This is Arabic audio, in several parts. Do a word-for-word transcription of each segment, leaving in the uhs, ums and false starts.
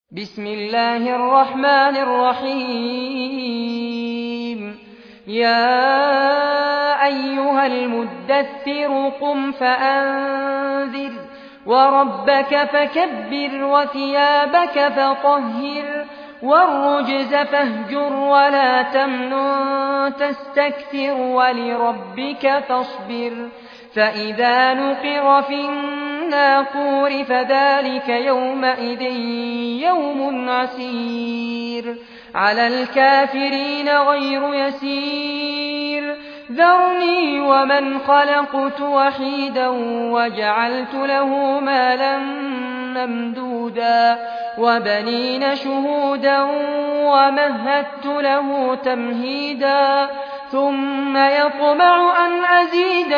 بسم الله الرحمن الرحيم يا أيها المدثر قم فأنذر وربك فكبر وثيابك فطهر والرجز فاهجر ولا تمنن تستكثر ولربك فاصبر فإذا نقر في الناقور فذلك يومئذ يوم عسير على الكافرين غير يسير ذرني ومن خلقت وحيدا وجعلت له مالا ممدودا وبنين شهودا ومهدت له تمهيدا ثم يطمع أن أزيد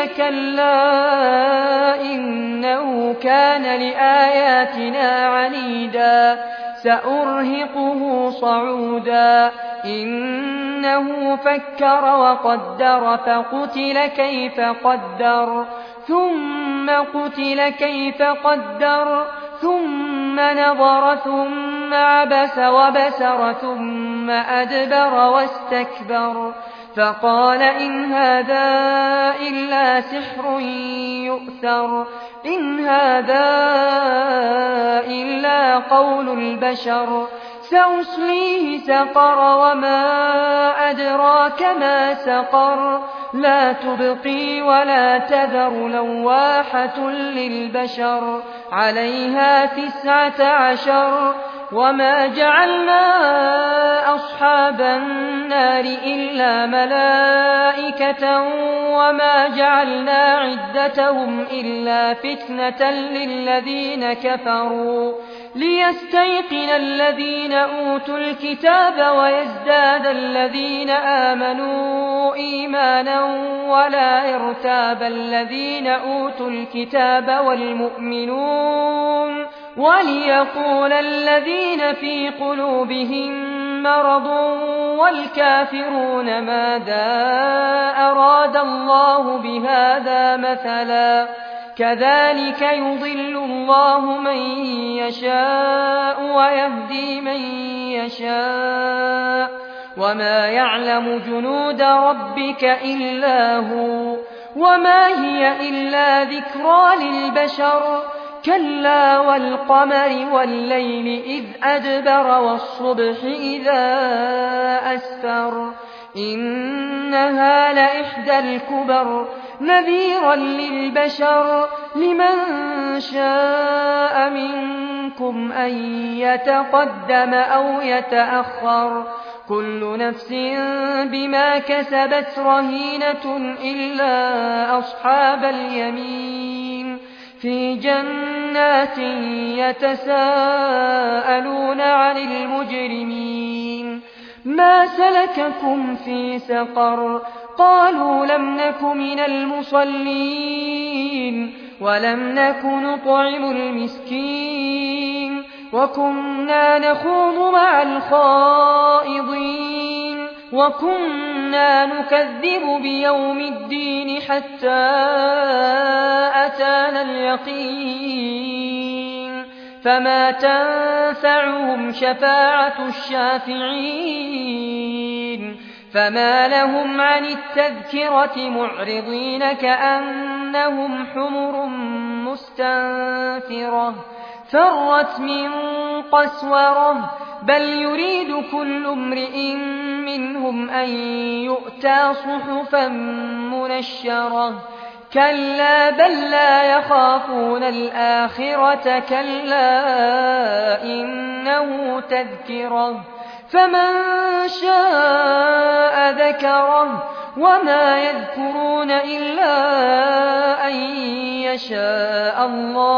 كلا إنه كان لآياتنا عنيدا سأرهقه صعودا إنه فكر وقدر فقتل كيف قدر ثم قتل كيف قدر ثم نظر ثم عبس وبسر ثم أدبر واستكبر فقال إن هذا إلا سحر يؤثر إن هذا إلا قول البشر سأصليه سقر وما أدراك ما سقر لا تبقي ولا تذر لواحة للبشر عليها تسعة عشر وما جعلنا أصحاب النار إلا ملائكة وما جعلنا عدتهم إلا فتنة للذين كفروا ليستيقن الذين أوتوا الكتاب ويزداد الذين آمنوا إيمانا ولا يرتاب الذين أوتوا الكتاب والمؤمنون وليقول الذين في قلوبهم مرض والكافرون ماذا أراد الله بهذا مثلا كذلك يضل الله من يشاء ويهدي من يشاء وما يعلم جنود ربك إلا هو وما هي إلا ذكرى للبشر كلا والقمر والليل إذ أدبر والصبح إذا أسفر إنها لإحدى الكبر نذيرا للبشر لمن شاء منكم أن يتقدم أو يتأخر كل نفس بما كسبت رهينة إلا أصحاب اليمين في جنات يتساءلون عن المجرمين ما سلككم في سقر قالوا لم نك من المصلين ولم نك نطعم المسكين وكنا نخوض مع الخائضين وكنا نكذب بيوم الدين حتى أتانا اليقين فما تنفعهم شفاعة الشافعين فما لهم عن التذكرة معرضين كأنهم حمر مستنفرة فرت من قسورة بل يريد كل امرئ منهم أن يؤتى صحفا منشرة كلا بل لا يخافون الآخرة كلا إنه تذكرة فمن شاء ذكره وما يذكرون إلا أن يشاء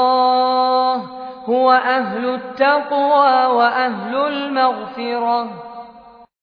الله هو أهل التقوى وأهل المغفرة